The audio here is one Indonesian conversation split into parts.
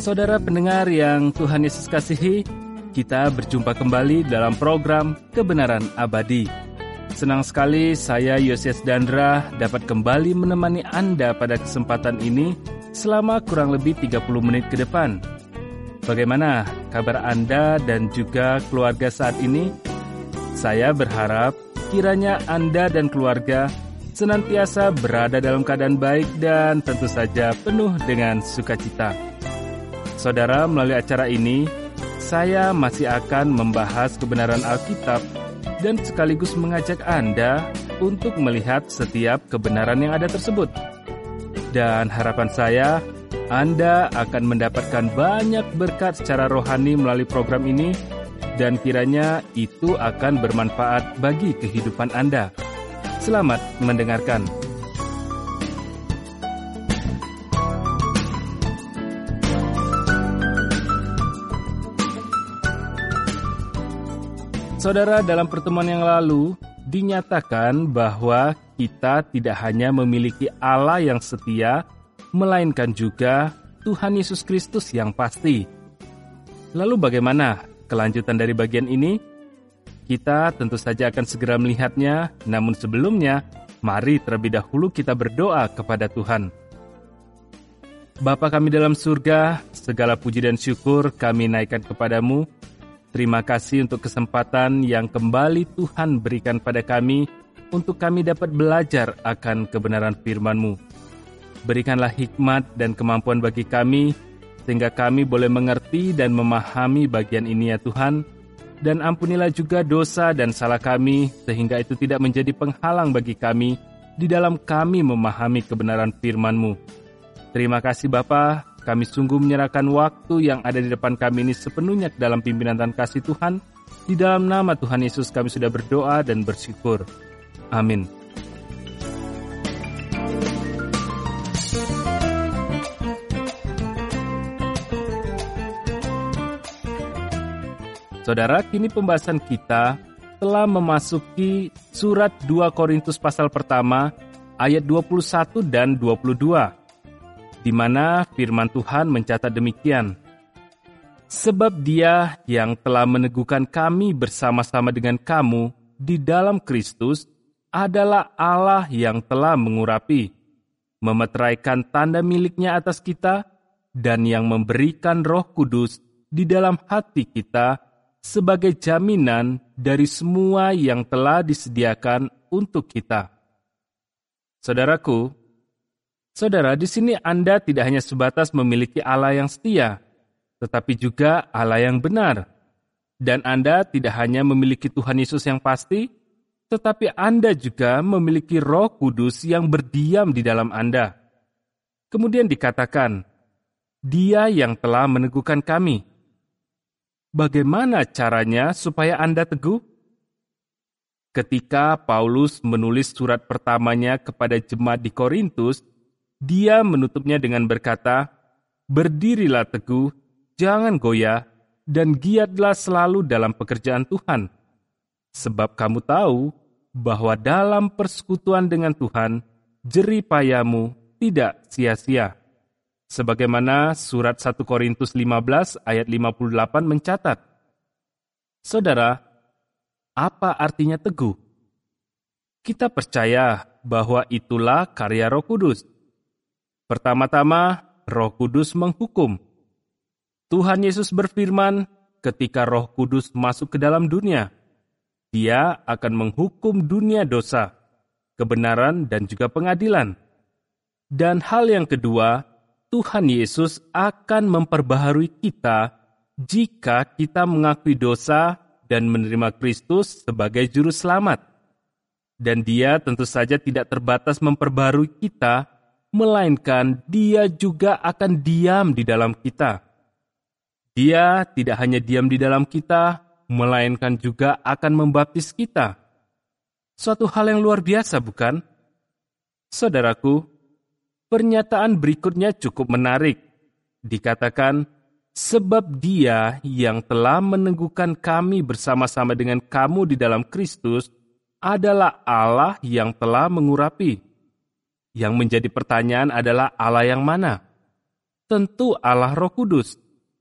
Saudara pendengar yang Tuhan Yesus kasihi, kita berjumpa kembali dalam program Kebenaran Abadi. Senang sekali saya Yosias Dandra dapat kembali menemani Anda pada kesempatan ini selama kurang lebih 30 menit ke depan. Bagaimana kabar Anda dan juga keluarga saat ini? Saya berharap kiranya Anda dan keluarga senantiasa berada dalam keadaan baik dan tentu saja penuh dengan sukacita. Saudara, melalui acara ini, saya masih akan membahas kebenaran Alkitab dan sekaligus mengajak Anda untuk melihat setiap kebenaran yang ada tersebut. Dan harapan saya, Anda akan mendapatkan banyak berkat secara rohani melalui program ini, dan kiranya itu akan bermanfaat bagi kehidupan Anda. Selamat mendengarkan. Saudara, dalam pertemuan yang lalu dinyatakan bahwa kita tidak hanya memiliki Allah yang setia, melainkan juga Tuhan Yesus Kristus yang pasti. Lalu bagaimana kelanjutan dari bagian ini? Kita tentu saja akan segera melihatnya, namun sebelumnya, mari terlebih dahulu kita berdoa kepada Tuhan. Bapa kami dalam surga, segala puji dan syukur kami naikkan kepadamu. Terima kasih untuk kesempatan yang kembali Tuhan berikan pada kami untuk kami dapat belajar akan kebenaran firman-Mu. Berikanlah hikmat dan kemampuan bagi kami, sehingga kami boleh mengerti dan memahami bagian ini ya Tuhan, dan ampunilah juga dosa dan salah kami, sehingga itu tidak menjadi penghalang bagi kami di dalam kami memahami kebenaran firman-Mu. Terima kasih Bapa. Kami sungguh menyerahkan waktu yang ada di depan kami ini sepenuhnya ke dalam pimpinan dan kasih Tuhan. Di dalam nama Tuhan Yesus kami sudah berdoa dan bersyukur. Amin. Saudara, kini pembahasan kita telah memasuki surat 2 Korintus pasal pertama ayat 21 dan 22. Di mana firman Tuhan mencatat demikian, sebab Dia yang telah meneguhkan kami bersama-sama dengan kamu di dalam Kristus adalah Allah yang telah mengurapi, memeteraikan tanda miliknya atas kita, dan yang memberikan Roh Kudus di dalam hati kita sebagai jaminan dari semua yang telah disediakan untuk kita. Saudara, di sini Anda tidak hanya sebatas memiliki Allah yang setia, tetapi juga Allah yang benar. Dan Anda tidak hanya memiliki Tuhan Yesus yang pasti, tetapi Anda juga memiliki Roh Kudus yang berdiam di dalam Anda. Kemudian dikatakan, Dia yang telah meneguhkan kami. Bagaimana caranya supaya Anda teguh? Ketika Paulus menulis surat pertamanya kepada jemaat di Korintus, dia menutupnya dengan berkata, berdirilah teguh, jangan goyah, dan giatlah selalu dalam pekerjaan Tuhan. Sebab kamu tahu bahwa dalam persekutuan dengan Tuhan, jerih payahmu tidak sia-sia. Sebagaimana surat 1 Korintus 15 ayat 58 mencatat. Saudara, apa artinya teguh? Kita percaya bahwa itulah karya Roh Kudus. Pertama-tama, Roh Kudus menghukum. Tuhan Yesus berfirman, ketika Roh Kudus masuk ke dalam dunia, Dia akan menghukum dunia dosa, kebenaran, dan juga pengadilan. Dan hal yang kedua, Tuhan Yesus akan memperbaharui kita jika kita mengakui dosa dan menerima Kristus sebagai juru selamat. Dan Dia tentu saja tidak terbatas memperbaharui kita, melainkan Dia juga akan diam di dalam kita. Dia tidak hanya diam di dalam kita, melainkan juga akan membaptis kita. Suatu hal yang luar biasa, bukan? Saudaraku, pernyataan berikutnya cukup menarik. Dikatakan, sebab Dia yang telah meneguhkan kami bersama-sama dengan kamu di dalam Kristus adalah Allah yang telah mengurapi. Yang menjadi pertanyaan adalah Allah yang mana? Tentu Allah Roh Kudus.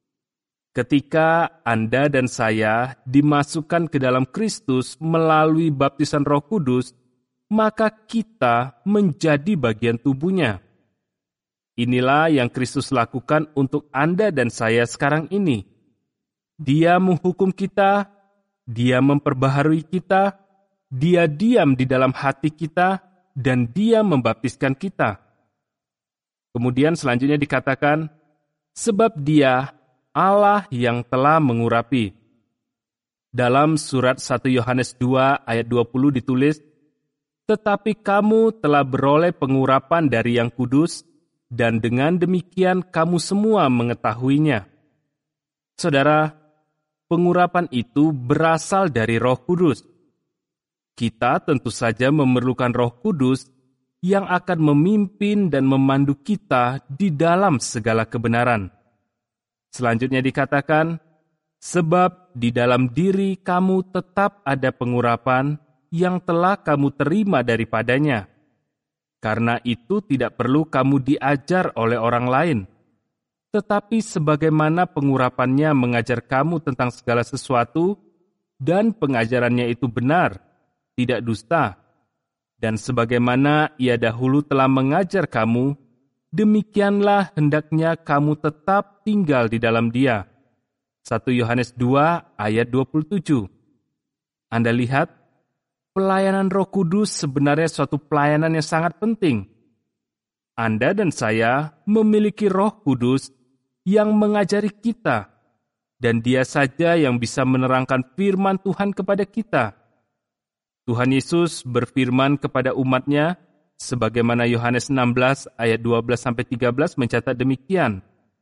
Ketika Anda dan saya dimasukkan ke dalam Kristus melalui baptisan Roh Kudus, maka kita menjadi bagian tubuhnya. Inilah yang Kristus lakukan untuk Anda dan saya sekarang ini. Dia menghukum kita, Dia memperbaharui kita, Dia diam di dalam hati kita, dan Dia membaptiskan kita. Kemudian selanjutnya dikatakan, sebab Dia Allah yang telah mengurapi. Dalam surat 1 Yohanes 2 ayat 20 ditulis, tetapi kamu telah beroleh pengurapan dari yang kudus, dan dengan demikian kamu semua mengetahuinya. Saudara, pengurapan itu berasal dari Roh Kudus. Kita tentu saja memerlukan Roh Kudus yang akan memimpin dan memandu kita di dalam segala kebenaran. Selanjutnya dikatakan, sebab di dalam diri kamu tetap ada pengurapan yang telah kamu terima daripadanya. Karena itu tidak perlu kamu diajar oleh orang lain, tetapi sebagaimana pengurapannya mengajar kamu tentang segala sesuatu, dan pengajarannya itu benar, tidak dusta, dan sebagaimana ia dahulu telah mengajar kamu, demikianlah hendaknya kamu tetap tinggal di dalam Dia. 1 Yohanes 2 ayat 27. Anda lihat, pelayanan Roh Kudus sebenarnya suatu pelayanan yang sangat penting. Anda dan saya memiliki Roh Kudus yang mengajari kita, dan Dia saja yang bisa menerangkan firman Tuhan kepada kita. Tuhan Yesus berfirman kepada umat-Nya, sebagaimana Yohanes 16 ayat 12-13 mencatat demikian,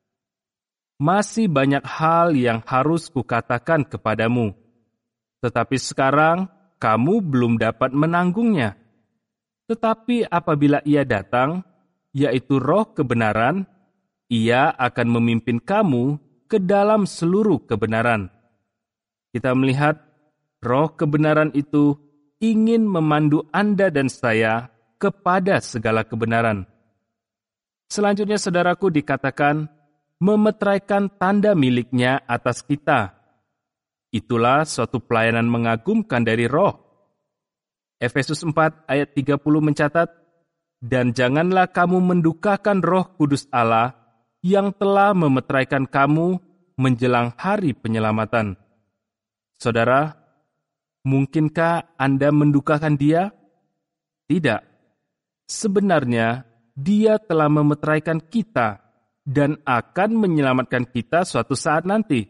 masih banyak hal yang harus kukatakan kepadamu, tetapi sekarang kamu belum dapat menanggungnya. Tetapi apabila Ia datang, yaitu Roh kebenaran, Ia akan memimpin kamu ke dalam seluruh kebenaran. Kita melihat Roh kebenaran itu ingin memandu Anda dan saya kepada segala kebenaran. Selanjutnya saudaraku dikatakan, memeteraikan tanda miliknya atas kita. Itulah suatu pelayanan mengagumkan dari Roh. Efesus 4 ayat 30 mencatat, dan janganlah kamu mendukakan Roh Kudus Allah yang telah memeteraikan kamu menjelang hari penyelamatan. Saudara, mungkinkah Anda mendukakan Dia? Tidak. Sebenarnya, Dia telah memeteraikan kita dan akan menyelamatkan kita suatu saat nanti.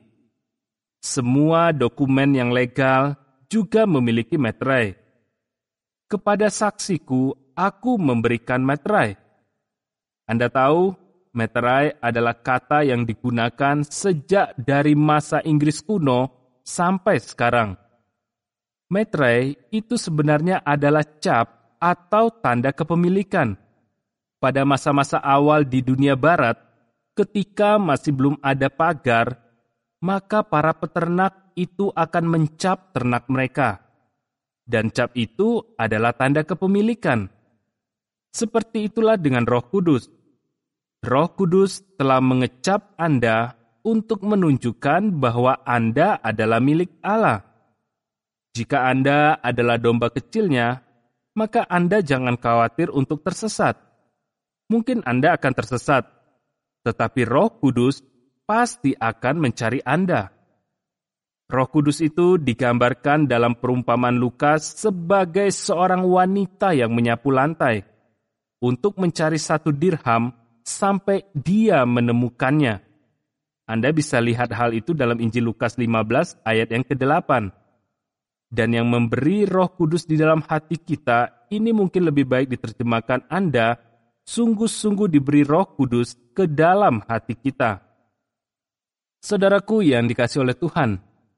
Semua dokumen yang legal juga memiliki meterai. Kepada saksiku, aku memberikan meterai. Anda tahu, meterai adalah kata yang digunakan sejak dari masa Inggris kuno sampai sekarang. Meterai itu sebenarnya adalah cap atau tanda kepemilikan. Pada masa-masa awal di dunia barat, ketika masih belum ada pagar, maka para peternak itu akan mencap ternak mereka. Dan cap itu adalah tanda kepemilikan. Seperti itulah dengan Roh Kudus. Roh Kudus telah mengecap Anda untuk menunjukkan bahwa Anda adalah milik Allah. Jika Anda adalah domba kecilnya, maka Anda jangan khawatir untuk tersesat. Mungkin Anda akan tersesat, tetapi Roh Kudus pasti akan mencari Anda. Roh Kudus itu digambarkan dalam perumpamaan Lukas sebagai seorang wanita yang menyapu lantai untuk mencari 1 dirham sampai dia menemukannya. Anda bisa lihat hal itu dalam Injil Lukas 15 ayat yang ke-8. Dan yang memberi Roh Kudus di dalam hati kita, ini mungkin lebih baik diterjemahkan Anda sungguh-sungguh diberi Roh Kudus ke dalam hati kita. Saudaraku yang dikasihi oleh Tuhan,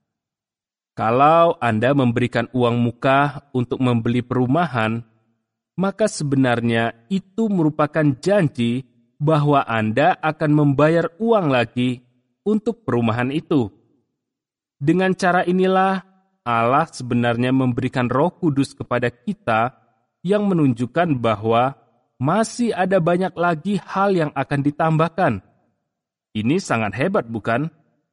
kalau Anda memberikan uang muka untuk membeli perumahan, maka sebenarnya itu merupakan janji bahwa Anda akan membayar uang lagi untuk perumahan itu. Dengan cara inilah Allah sebenarnya memberikan Roh Kudus kepada kita yang menunjukkan bahwa masih ada banyak lagi hal yang akan ditambahkan. Ini sangat hebat, bukan?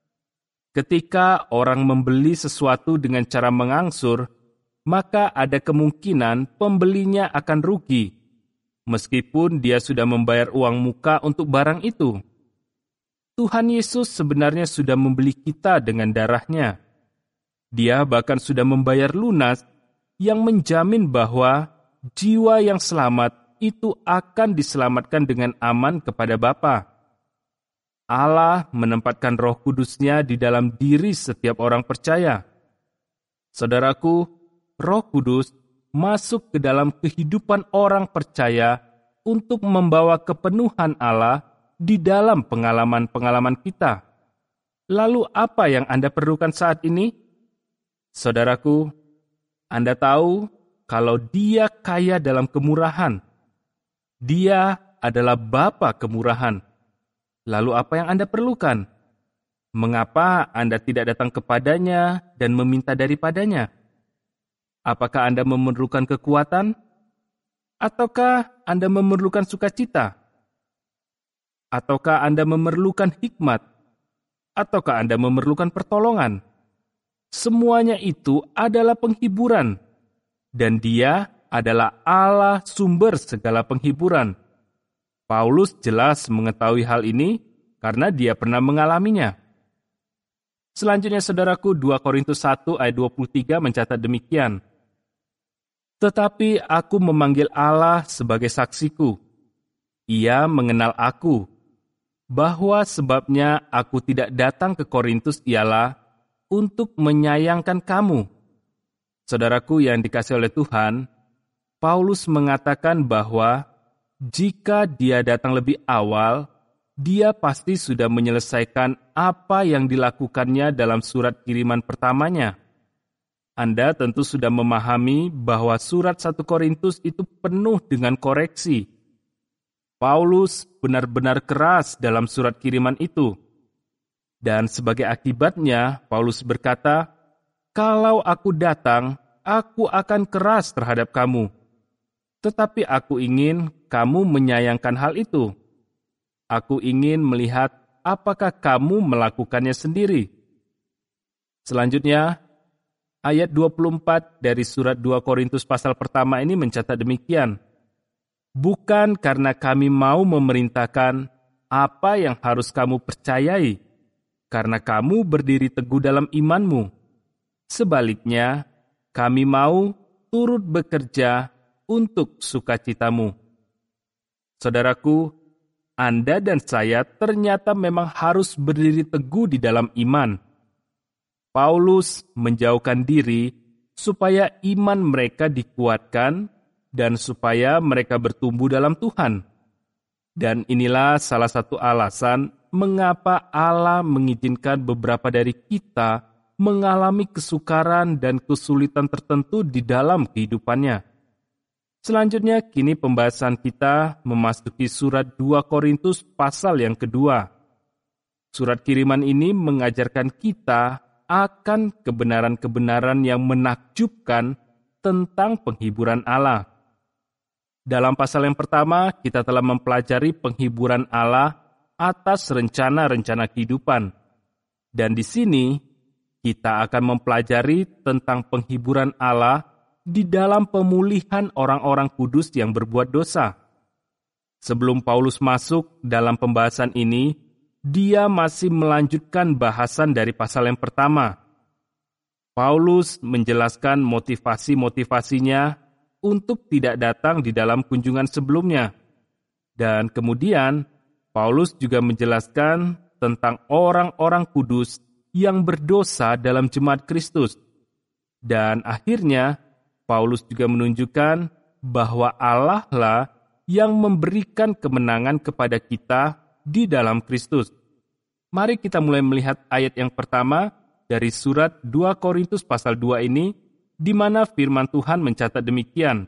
Ketika orang membeli sesuatu dengan cara mengangsur, maka ada kemungkinan pembelinya akan rugi, meskipun dia sudah membayar uang muka untuk barang itu. Tuhan Yesus sebenarnya sudah membeli kita dengan darah-Nya. Dia bahkan sudah membayar lunas yang menjamin bahwa jiwa yang selamat itu akan diselamatkan dengan aman kepada Bapa. Allah menempatkan Roh Kudus-Nya di dalam diri setiap orang percaya. Saudaraku, Roh Kudus masuk ke dalam kehidupan orang percaya untuk membawa kepenuhan Allah di dalam pengalaman-pengalaman kita. Lalu apa yang Anda perlukan saat ini? Saudaraku, Anda tahu kalau Dia kaya dalam kemurahan. Dia adalah Bapa kemurahan. Lalu apa yang Anda perlukan? Mengapa Anda tidak datang kepadanya dan meminta daripadanya? Apakah Anda memerlukan kekuatan? Ataukah Anda memerlukan sukacita? Ataukah Anda memerlukan hikmat? Ataukah Anda memerlukan pertolongan? Semuanya itu adalah penghiburan. Dan Dia adalah Allah sumber segala penghiburan. Paulus jelas mengetahui hal ini karena dia pernah mengalaminya. Selanjutnya saudaraku, 2 Korintus 1 ayat 23 mencatat demikian. Tetapi aku memanggil Allah sebagai saksiku. Ia mengenal aku, bahwa sebabnya aku tidak datang ke Korintus ialah untuk menyayangkan kamu. Saudaraku yang dikasihi oleh Tuhan, Paulus mengatakan bahwa jika dia datang lebih awal, dia pasti sudah menyelesaikan apa yang dilakukannya dalam surat kiriman pertamanya. Anda tentu sudah memahami bahwa surat 1 Korintus itu penuh dengan koreksi. Paulus benar-benar keras dalam surat kiriman itu. Dan sebagai akibatnya, Paulus berkata, "Kalau aku datang, aku akan keras terhadap kamu. Tetapi aku ingin kamu menyayangkan hal itu. Aku ingin melihat apakah kamu melakukannya sendiri." Selanjutnya, ayat 24 dari surat 2 Korintus pasal pertama ini mencatat demikian. "Bukan karena kami mau memerintahkan apa yang harus kamu percayai, karena kamu berdiri teguh dalam imanmu. Sebaliknya, kami mau turut bekerja untuk sukacitamu." Saudaraku, Anda dan saya ternyata memang harus berdiri teguh di dalam iman. Paulus menjauhkan diri supaya iman mereka dikuatkan dan supaya mereka bertumbuh dalam Tuhan. Dan inilah salah satu alasan mengapa Allah mengizinkan beberapa dari kita mengalami kesukaran dan kesulitan tertentu di dalam kehidupannya. Selanjutnya, kini pembahasan kita memasuki surat 2 Korintus pasal yang kedua. Surat kiriman ini mengajarkan kita akan kebenaran-kebenaran yang menakjubkan tentang penghiburan Allah. Dalam pasal yang pertama, kita telah mempelajari penghiburan Allah atas rencana-rencana kehidupan. Dan di sini, kita akan mempelajari tentang penghiburan Allah di dalam pemulihan orang-orang kudus yang berbuat dosa. Sebelum Paulus masuk dalam pembahasan ini, dia masih melanjutkan bahasan dari pasal yang pertama. Paulus menjelaskan motivasi-motivasinya untuk tidak datang di dalam kunjungan sebelumnya. Dan kemudian, Paulus juga menjelaskan tentang orang-orang kudus yang berdosa dalam jemaat Kristus. Dan akhirnya, Paulus juga menunjukkan bahwa Allah lah yang memberikan kemenangan kepada kita di dalam Kristus. Mari kita mulai melihat ayat yang pertama dari surat 2 Korintus pasal 2 ini, di mana firman Tuhan mencatat demikian.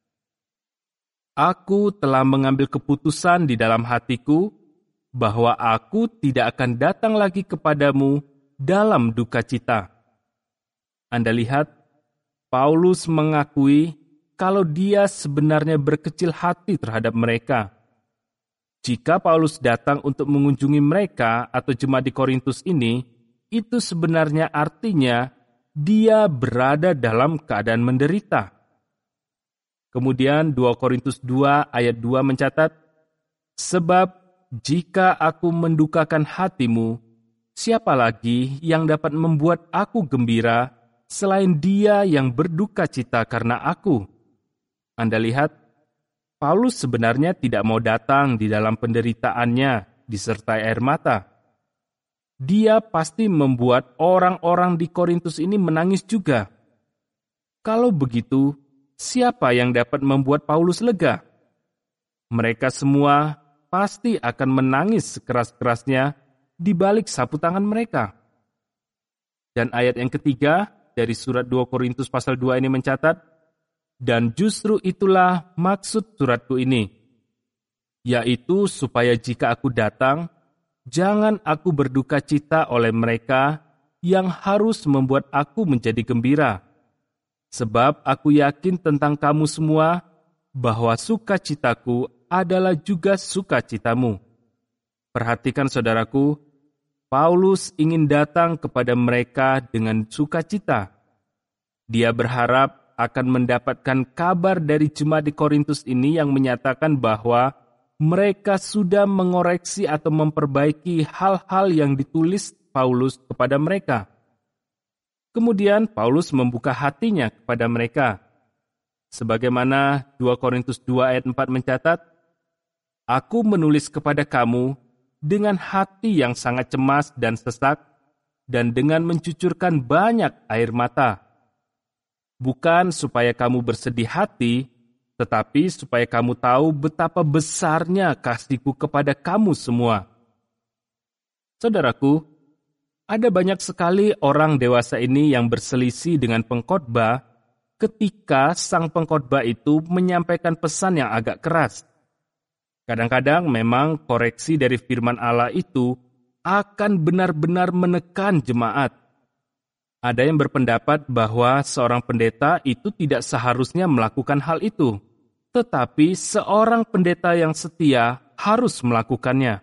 "Aku telah mengambil keputusan di dalam hatiku bahwa aku tidak akan datang lagi kepadamu dalam duka cita." Anda lihat, Paulus mengakui kalau dia sebenarnya berkecil hati terhadap mereka. Jika Paulus datang untuk mengunjungi mereka atau jemaat di Korintus ini, itu sebenarnya artinya dia berada dalam keadaan menderita. Kemudian 2 Korintus 2 ayat 2 mencatat, "Sebab jika aku mendukakan hatimu, siapa lagi yang dapat membuat aku gembira selain Dia yang berduka cita karena aku?" Anda lihat, Paulus sebenarnya tidak mau datang di dalam penderitaannya disertai air mata. Dia pasti membuat orang-orang di Korintus ini menangis juga. Kalau begitu, siapa yang dapat membuat Paulus lega? Mereka semua pasti akan menangis sekeras-kerasnya di balik sapu tangan mereka. Dan ayat yang ketiga dari surat 2 Korintus pasal 2 ini mencatat, "Dan justru itulah maksud suratku ini, yaitu supaya jika aku datang, jangan aku berduka cita oleh mereka yang harus membuat aku menjadi gembira. Sebab aku yakin tentang kamu semua, bahwa sukacitaku adalah juga sukacitamu." Perhatikan saudaraku, Paulus ingin datang kepada mereka dengan sukacita. Dia berharap akan mendapatkan kabar dari jemaat di Korintus ini yang menyatakan bahwa mereka sudah mengoreksi atau memperbaiki hal-hal yang ditulis Paulus kepada mereka. Kemudian Paulus membuka hatinya kepada mereka. Sebagaimana 2 Korintus 2 ayat 4 mencatat, "Aku menulis kepada kamu dengan hati yang sangat cemas dan sesak, dan dengan mencucurkan banyak air mata. Bukan supaya kamu bersedih hati, tetapi supaya kamu tahu betapa besarnya kasihku kepada kamu semua." Saudaraku, ada banyak sekali orang dewasa ini yang berselisih dengan pengkhotbah ketika sang pengkhotbah itu menyampaikan pesan yang agak keras. Kadang-kadang memang koreksi dari firman Allah itu akan benar-benar menekan jemaat. Ada yang berpendapat bahwa seorang pendeta itu tidak seharusnya melakukan hal itu, tetapi seorang pendeta yang setia harus melakukannya.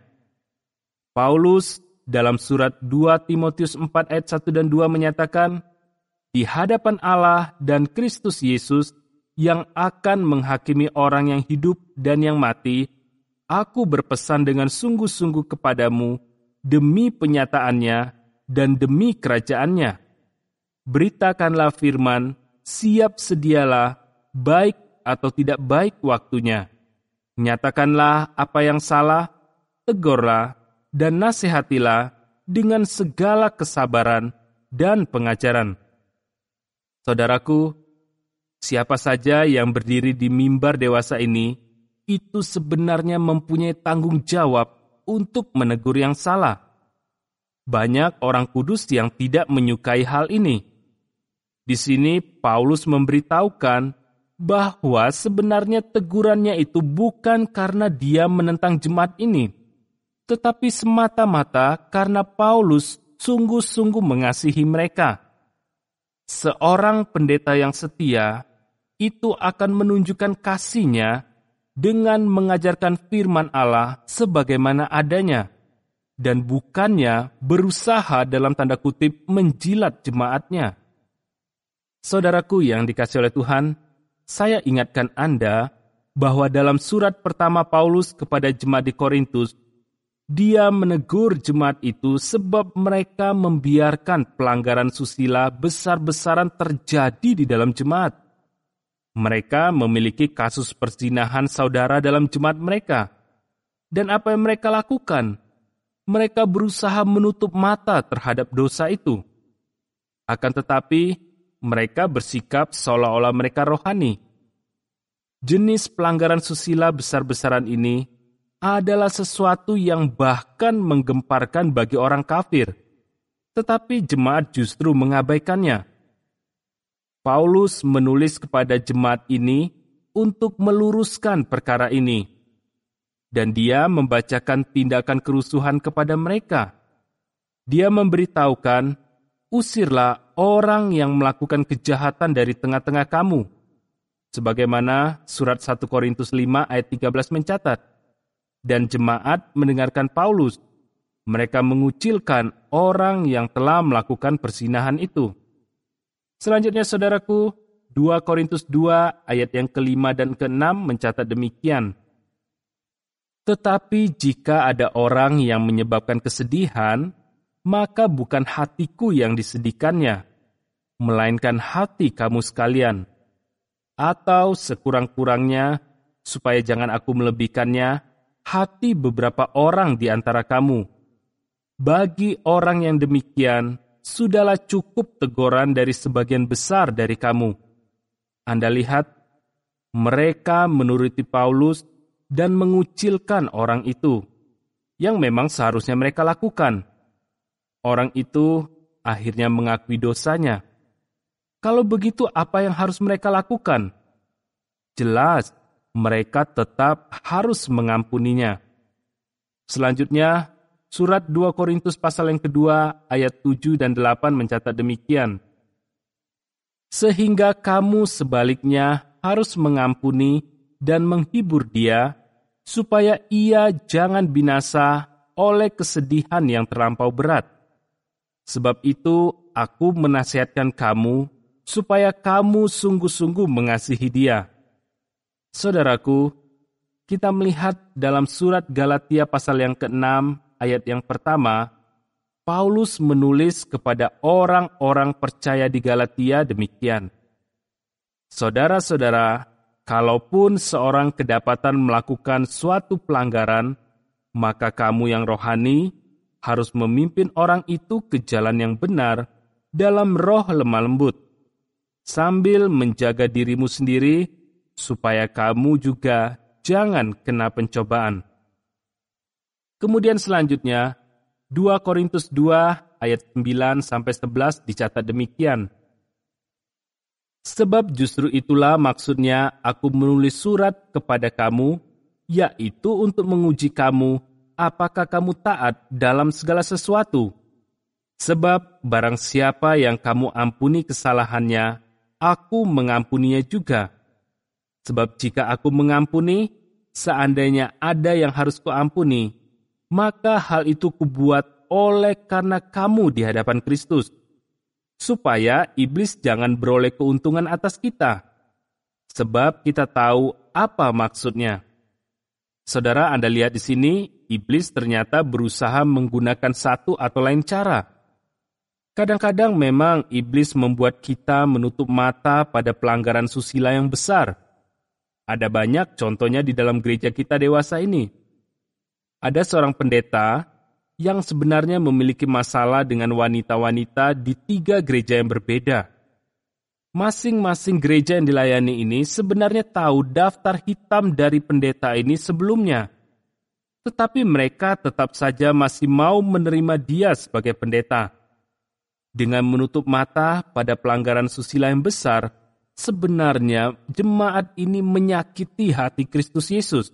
Paulus dalam surat 2 Timotius 4 ayat 1 dan 2 menyatakan, "Di hadapan Allah dan Kristus Yesus yang akan menghakimi orang yang hidup dan yang mati, aku berpesan dengan sungguh-sungguh kepadamu demi penyataannya dan demi kerajaannya. Beritakanlah firman, siap sedialah, baik atau tidak baik waktunya. Nyatakanlah apa yang salah, tegurlah, dan nasihatilah dengan segala kesabaran dan pengajaran." Saudaraku, siapa saja yang berdiri di mimbar dewasa ini, itu sebenarnya mempunyai tanggung jawab untuk menegur yang salah. Banyak orang kudus yang tidak menyukai hal ini. Di sini Paulus memberitahukan bahwa sebenarnya tegurannya itu bukan karena dia menentang jemaat ini, tetapi semata-mata karena Paulus sungguh-sungguh mengasihi mereka. Seorang pendeta yang setia itu akan menunjukkan kasihnya dengan mengajarkan firman Allah sebagaimana adanya, dan bukannya berusaha dalam tanda kutip menjilat jemaatnya. Saudaraku yang dikasihi oleh Tuhan, saya ingatkan Anda bahwa dalam surat pertama Paulus kepada jemaat di Korintus, dia menegur jemaat itu sebab mereka membiarkan pelanggaran susila besar-besaran terjadi di dalam jemaat. Mereka memiliki kasus perzinahan saudara dalam jemaat mereka. Dan apa yang mereka lakukan? Mereka berusaha menutup mata terhadap dosa itu. Akan tetapi, mereka bersikap seolah-olah mereka rohani. Jenis pelanggaran susila besar-besaran ini adalah sesuatu yang bahkan menggemparkan bagi orang kafir. Tetapi jemaat justru mengabaikannya. Paulus menulis kepada jemaat ini untuk meluruskan perkara ini. Dan dia membacakan tindakan kerusuhan kepada mereka. Dia memberitahukan, "Usirlah orang yang melakukan kejahatan dari tengah-tengah kamu." Sebagaimana surat 1 Korintus 5 ayat 13 mencatat. dan jemaat mendengarkan Paulus. Mereka mengucilkan orang yang telah melakukan perzinahan itu. Selanjutnya saudaraku, 2 Korintus 2 ayat yang ke-5 dan ke-6 mencatat demikian. Tetapi jika ada orang yang menyebabkan kesedihan, maka bukan hatiku yang disedihkannya, melainkan hati kamu sekalian. Atau sekurang-kurangnya, supaya jangan aku melebihkannya, hati beberapa orang di antara kamu. Bagi orang yang demikian, sudahlah cukup teguran dari sebagian besar dari kamu. Anda lihat, mereka menuruti Paulus dan mengucilkan orang itu, yang memang seharusnya mereka lakukan. Orang itu akhirnya mengakui dosanya. Kalau begitu, apa yang harus mereka lakukan? Jelas, mereka tetap harus mengampuninya. Selanjutnya, surat 2 Korintus pasal yang kedua, ayat 7 dan 8 mencatat demikian. Sehingga kamu sebaliknya harus mengampuni dan menghibur dia, supaya ia jangan binasa oleh kesedihan yang terlampau berat. Sebab itu, aku menasihatkan kamu, supaya kamu sungguh-sungguh mengasihi dia. Saudaraku, kita melihat dalam surat Galatia pasal yang ke-6, ayat yang pertama, Paulus menulis kepada orang-orang percaya di Galatia demikian. Saudara-saudara, kalaupun seorang kedapatan melakukan suatu pelanggaran, maka kamu yang rohani harus memimpin orang itu ke jalan yang benar dalam roh lemah lembut, sambil menjaga dirimu sendiri, supaya kamu juga jangan kena pencobaan. Kemudian selanjutnya, 2 Korintus 2 ayat 9-11 dicatat demikian. Sebab justru itulah maksudnya aku menulis surat kepada kamu, yaitu untuk menguji kamu, apakah kamu taat dalam segala sesuatu. Sebab barang siapa yang kamu ampuni kesalahannya, aku mengampuninya juga. Sebab jika aku mengampuni, seandainya ada yang harus kuampuni, maka hal itu kubuat oleh karena kamu di hadapan Kristus, supaya iblis jangan beroleh keuntungan atas kita. Sebab kita tahu apa maksudnya. Saudara, Anda lihat di sini, iblis ternyata berusaha menggunakan satu atau lain cara. Kadang-kadang memang iblis membuat kita menutup mata pada pelanggaran susila yang besar. Ada banyak contohnya di dalam gereja kita dewasa ini. Ada seorang pendeta yang sebenarnya memiliki masalah dengan wanita-wanita di 3 gereja yang berbeda. Masing-masing gereja yang dilayani ini sebenarnya tahu daftar hitam dari pendeta ini sebelumnya. Tetapi mereka tetap saja masih mau menerima dia sebagai pendeta. Dengan menutup mata pada pelanggaran susila yang besar, sebenarnya jemaat ini menyakiti hati Kristus Yesus.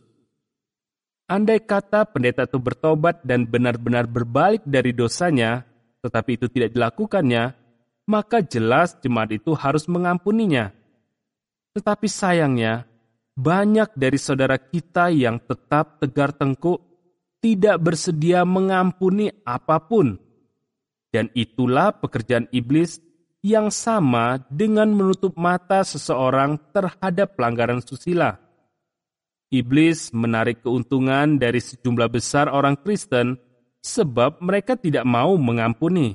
Andai kata pendeta itu bertobat dan benar-benar berbalik dari dosanya, tetapi itu tidak dilakukannya, maka jelas jemaat itu harus mengampuninya. Tetapi sayangnya, banyak dari saudara kita yang tetap tegar tengkuk, tidak bersedia mengampuni apapun. Dan itulah pekerjaan iblis yang sama dengan menutup mata seseorang terhadap pelanggaran susila. Iblis menarik keuntungan dari sejumlah besar orang Kristen sebab mereka tidak mau mengampuni.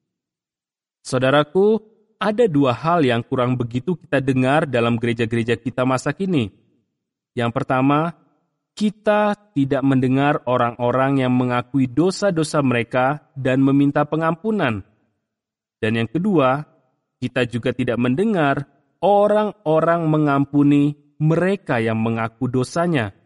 Saudaraku, ada 2 hal yang kurang begitu kita dengar dalam gereja-gereja kita masa kini. Yang pertama, kita tidak mendengar orang-orang yang mengakui dosa-dosa mereka dan meminta pengampunan. Dan yang kedua, kita juga tidak mendengar orang-orang mengampuni mereka yang mengaku dosanya.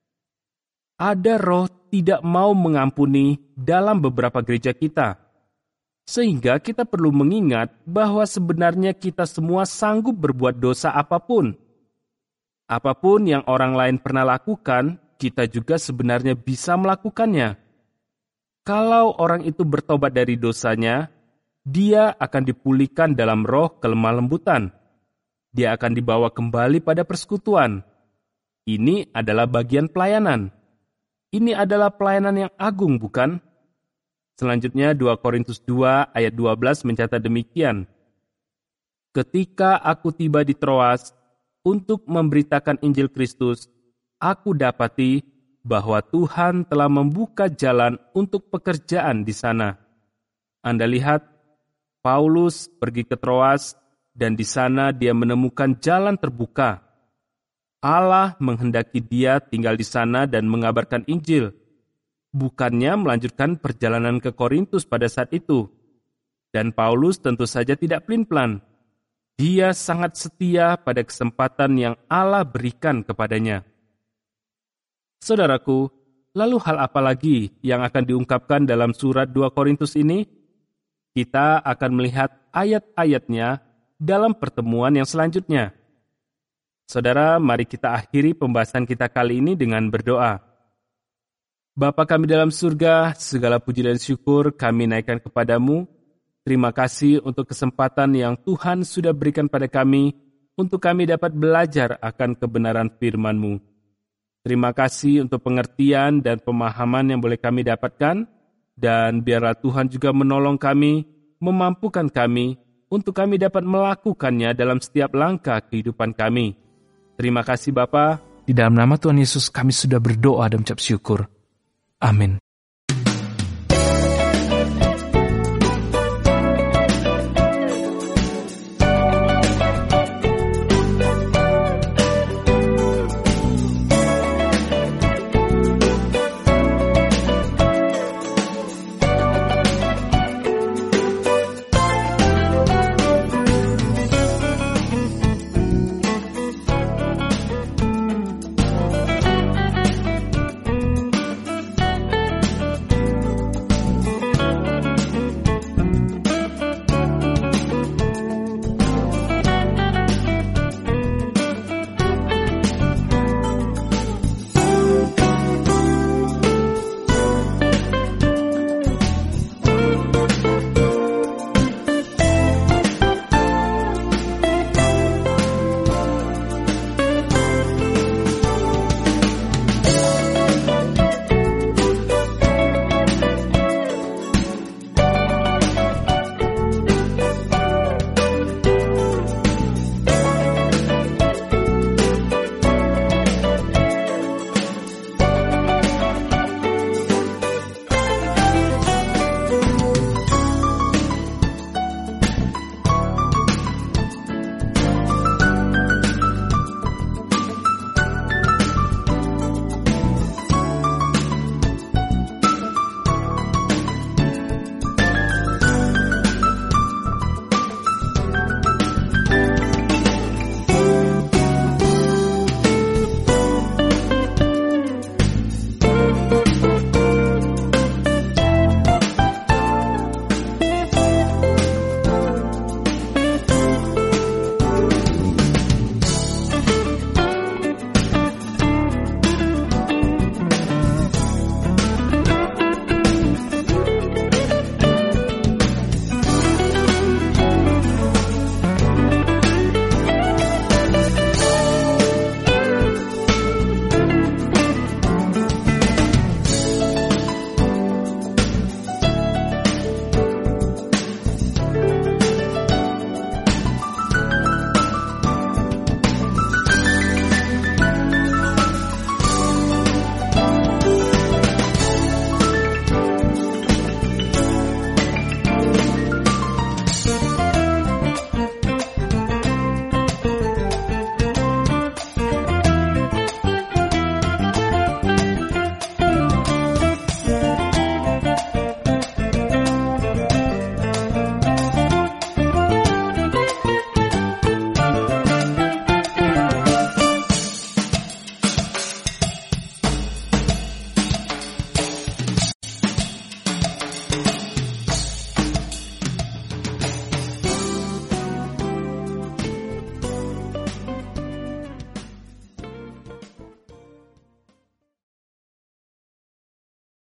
Ada roh tidak mau mengampuni dalam beberapa gereja kita. Sehingga kita perlu mengingat bahwa sebenarnya kita semua sanggup berbuat dosa apapun. Apapun yang orang lain pernah lakukan, kita juga sebenarnya bisa melakukannya. Kalau orang itu bertobat dari dosanya, dia akan dipulihkan dalam roh kelemah lembutan. Dia akan dibawa kembali pada persekutuan. Ini adalah bagian pelayanan. Ini adalah pelayanan yang agung, bukan? Selanjutnya 2 Korintus 2 ayat 12 mencatat demikian. Ketika aku tiba di Troas untuk memberitakan Injil Kristus, aku dapati bahwa Tuhan telah membuka jalan untuk pekerjaan di sana. Anda lihat, Paulus pergi ke Troas dan di sana dia menemukan jalan terbuka. Allah menghendaki dia tinggal di sana dan mengabarkan Injil, bukannya melanjutkan perjalanan ke Korintus pada saat itu. Dan Paulus tentu saja tidak pelin-pelan. Dia sangat setia pada kesempatan yang Allah berikan kepadanya. Saudaraku, lalu hal apa lagi yang akan diungkapkan dalam surat 2 Korintus ini? Kita akan melihat ayat-ayatnya dalam pertemuan yang selanjutnya. Saudara, mari kita akhiri pembahasan kita kali ini dengan berdoa. Bapa kami dalam surga, segala puji dan syukur kami naikkan kepadamu. Terima kasih untuk kesempatan yang Tuhan sudah berikan pada kami untuk kami dapat belajar akan kebenaran firman-Mu. Terima kasih untuk pengertian dan pemahaman yang boleh kami dapatkan, dan biarlah Tuhan juga menolong kami, memampukan kami, untuk kami dapat melakukannya dalam setiap langkah kehidupan kami. Terima kasih Bapa. Di dalam nama Tuhan Yesus kami sudah berdoa dan mengucap syukur. Amin.